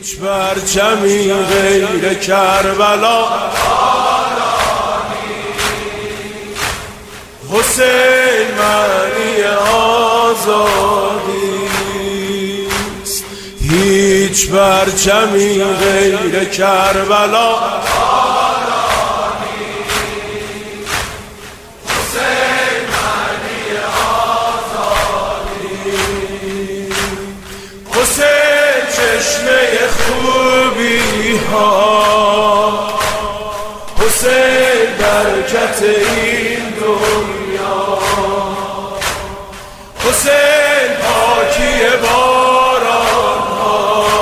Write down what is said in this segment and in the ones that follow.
هیچ پرچمی غیر کربلا حسین معنی آزادیست. هیچ پرچمی غیر کربلا چشمه خوبی ها، حسین برکت این دنیا، حسین پاکی باران ها،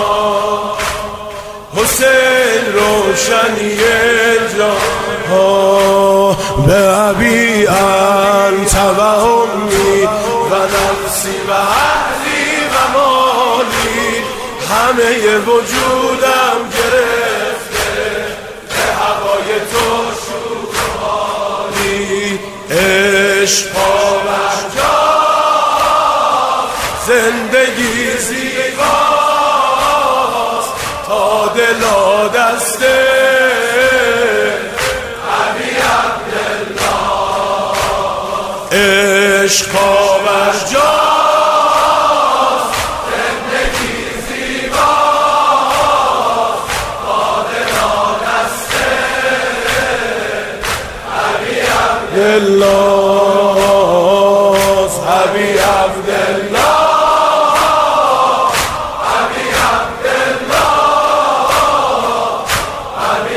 حسین روشنی جان ها. به ابی انت و امی و نفسی و اهلی و مالی، همه وجودم گرفته به هوای تو شوخی. عشق پابرجاست، زندگی زیباست، تا دلا دسته ابی عبدالله. عشق پابرجاست، الله ابی عبدالله، ابی عبدالله، ابی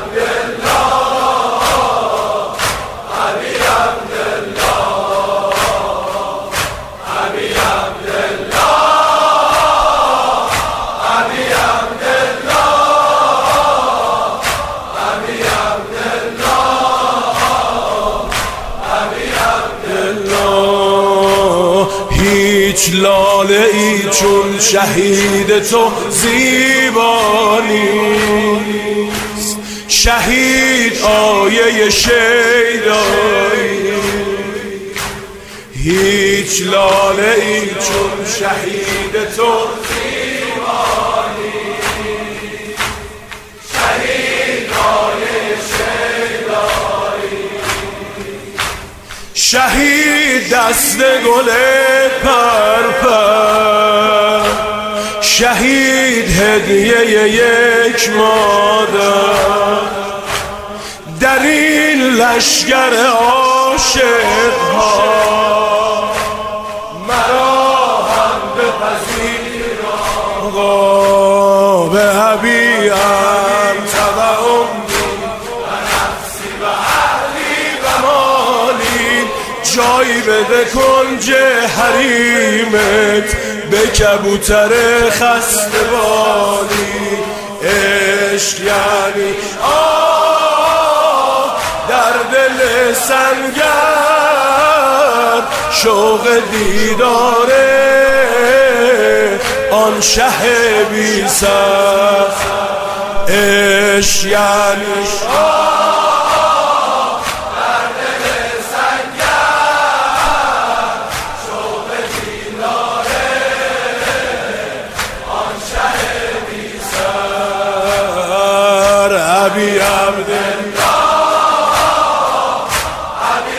عبدالله، ابی عبدالله، ابی عبدالله، ابی عبدالله. هیچ لاله ای چون شهید تو زیبا نیست، شهید آیه شیدایی. هیچ لاله ای چون شهید تو زیبا نیست، شهید آیه شیدایی. شهید دست گل پرپر، شهید هدیه یک مادر. در این لشگر عاشق ها مرا هم بپذیر آقا. به ابی انت و امی و نفسی و اهلی و مالی، جای بده کنج حریمت به کبوتر خسته بالی. عشق یعنی در دل سنگر، شوق دیداره آن شه بی سر. عشق یعنی ابی عبدالله، ابی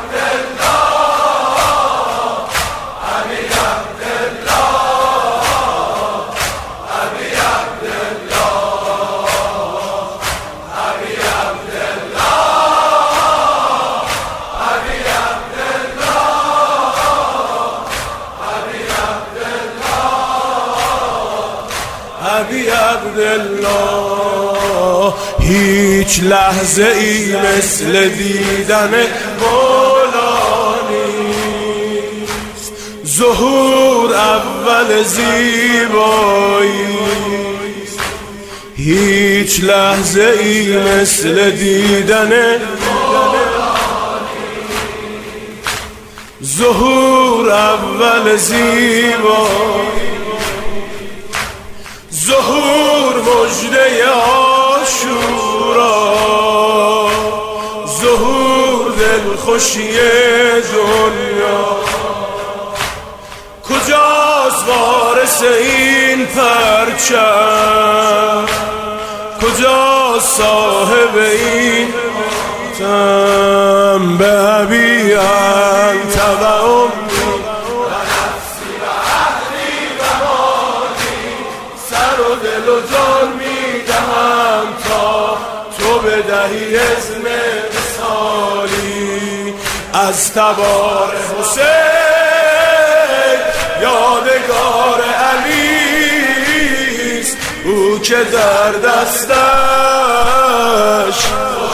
عبدالله، ابی عبدالله، ابی عبدالله، ابی عبدالله، ابی عبدالله، ابی عبدالله. هیچ لحظه ای مثل دیدن مولا نیست، ظهور اول زیبایی. هیچ لحظه ای مثل دیدن مولا نیست، ظهور اول زیبایی. ظهور مژده عاشورا، ظهور دلخوشی دنیا. کجاست وارث حسین پرچم، کجا صاحب این تم؟ به ابی انت و امی و نفسی و اهلی و مالی، سر و دل و جان میدهم تا تو بدهی اذن وصالی. از تبار حسین یادگار علیست، او که در دستش